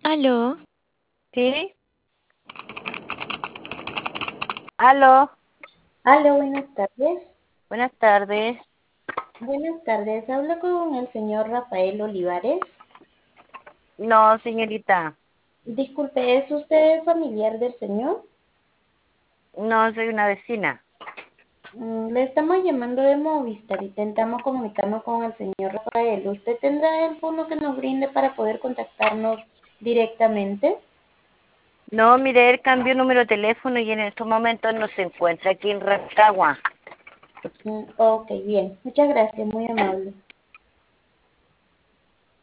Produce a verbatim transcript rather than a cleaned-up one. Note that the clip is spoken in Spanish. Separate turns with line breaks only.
Aló,
¿Sí? Aló,
aló, buenas tardes.
buenas tardes.
Buenas tardes, hablo con el señor Rafael Olivares.
No, señorita,
Disculpe, ¿es usted familiar del señor?
no soy una vecina.
Mm, le estamos llamando de Movistar, intentamos comunicarnos con el señor Rafael. ¿Usted tendrá el fono que nos brinde para poder contactarnos directamente?
No, mire, él cambió número de teléfono y en estos momentos no se encuentra aquí en Rancagua.
Mm, ok, bien, muchas gracias, muy amable.